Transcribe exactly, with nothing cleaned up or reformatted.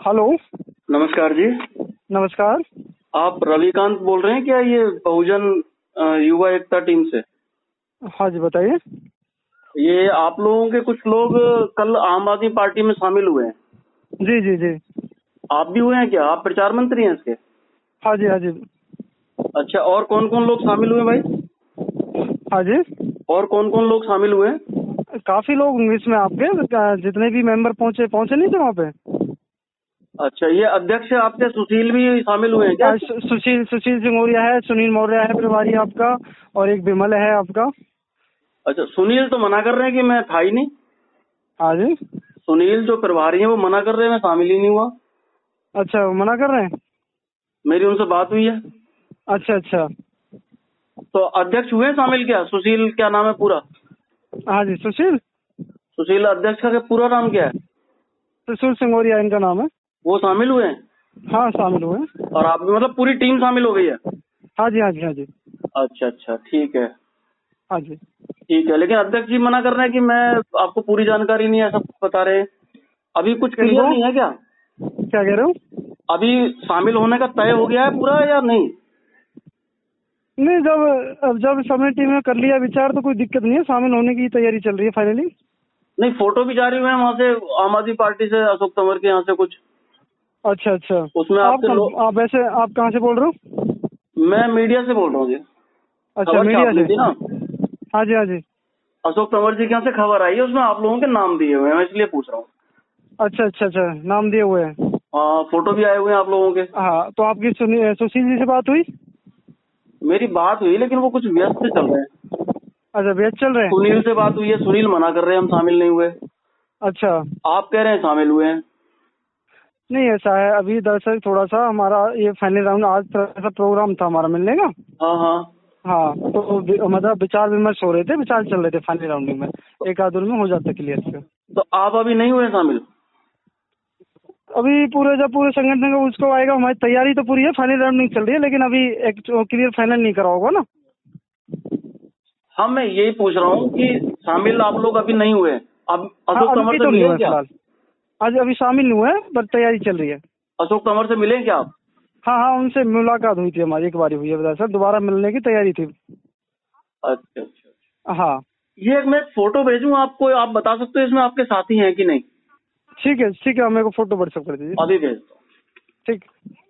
Hello. नमस्कार जी। नमस्कार। आप रविकांत बोल रहे हैं क्या, ये बहुजन अ, युवा एकता टीम से? हाँ जी, बताइए। ये आप लोगों के कुछ लोग कल आम आदमी पार्टी में शामिल हुए हैं। जी जी जी। आप भी हुए हैं क्या? आप प्रचार मंत्री हैं इसके? हाँ जी हाँ जी। अच्छा, और कौन कौन लोग शामिल हुए भाई? हाँ जी। और कौन कौन लोग शामिल हुए हैं? काफी लोग होंगे इसमें आपके, अ, जितने भी मेंबर पहुंचे पहुंचे नहीं थे वहाँ पे। अच्छा, ये अध्यक्ष आपके सुशील भी शामिल हुए हैं क्या? हाँ, सु, सुशील सुशील सिंगोरिया है, सुनील मौर्य है प्रभारी आपका, और एक विमल है आपका। अच्छा, सुनील तो मना कर रहे हैं कि मैं था ही नहीं। हाँ जी। सुनील जो प्रभारी हैं वो मना कर रहे हैं, मैं शामिल ही नहीं हुआ। अच्छा, वो मना कर रहे हैं। मेरी उनसे बात हुई है। अच्छा अच्छा। तो अध्यक्ष हुए हैं शामिल क्या? सुशील क्या नाम है पूरा? हाँ जी, सुशील सुशील अध्यक्ष का पूरा नाम क्या है? सुशील सिंगोरिया इनका नाम है। वो शामिल हुए हैं? हाँ, शामिल हुए हैं। और आप भी, मतलब पूरी टीम शामिल हो गई है? हाँ जी हाँ जी हाँ जी। अच्छा अच्छा, ठीक है। हाँ जी। ठीक है, लेकिन अध्यक्ष जी मना कर रहे हैं कि मैं, आपको पूरी जानकारी नहीं है, सब बता रहे हैं। अभी कुछ क्लियर किनको? नहीं है क्या? क्या कह रहे हो? अभी शामिल होने का तय हो गया है पूरा या नहीं? नहीं, जब अब जब कमेटी में कर लिया विचार तो कोई दिक्कत नहीं है, शामिल होने की तैयारी चल रही है फाइनली। नहीं, फोटो भी जारी हुए हैं वहाँ से, आम आदमी पार्टी से, अशोक तंवर के यहाँ से कुछ। अच्छा अच्छा। उसमें आप आपके कब, लोग। आप वैसे आप कहाँ से बोल रहे हो? मैं मीडिया से बोल रहा हूँ जी। अच्छा, खबर मीडिया छापनी से। थी ना। हाँ जी हाँ जी। अशोक तंवर जी के यहाँ से खबर आई है, उसमें आप लोगों के नाम दिए हुए हैं, मैं इसलिए पूछ रहा हूँ। अच्छा अच्छा अच्छा, नाम दिए हुए हैं। हाँ, फोटो भी आए हुए हैं आप लोगों के। हाँ, तो आपकी सुनी- सुशील जी से बात हुई? मेरी बात हुई, लेकिन वो कुछ व्यस्त चल रहे हैं। अच्छा, वेट चल रहे हैं। सुनील से बात हुई है, सुनील मना कर रहे हैं हम शामिल नहीं हुए। अच्छा। आप कह रहे हैं शामिल हुए हैं। नहीं, ऐसा है, अभी दरअसल थोड़ा सा हमारा ये फाइनल राउंड, आज थोड़ा सा प्रोग्राम था हमारा मिलने का। हाँ हाँ। हाँ, तो वि- मतलब विचार विमर्श हो रहे थे, विचार चल रहे थे फाइनल राउंडिंग में। एक आध दिन में हो जाता क्लियर। तो आप अभी नहीं हुए शामिल? अभी पूरे जब पूरे संगठन का उसको आएगा, हमारी तैयारी तो पूरी है, फाइनल राउंड नहीं चल रही है, लेकिन अभी एक क्लियर फाइनल नहीं करा होगा ना। हाँ, मैं यही पूछ रहा हूँ कि शामिल आप लोग अभी नहीं हुए। अब हाँ, अशोक तंवर अभी से तो नहीं मिले हुआ क्या? फिलहाल। आज अभी शामिल नहीं हुआ है, पर तैयारी चल रही है। अशोक तंवर से मिले क्या आप? हाँ हाँ, उनसे मुलाकात हुई थी हमारी, एक बार हुई है सर, दोबारा मिलने की तैयारी थी। अच्छा अच्छा। हाँ। ये एक मैं फोटो भेजूँ आपको, आप बता सकते हो इसमें आपके साथी हैं कि नहीं? ठीक है ठीक है, मेरे को फोटो व्हाट्सएप कर दीजिए। अभी भेज दो। ठीक।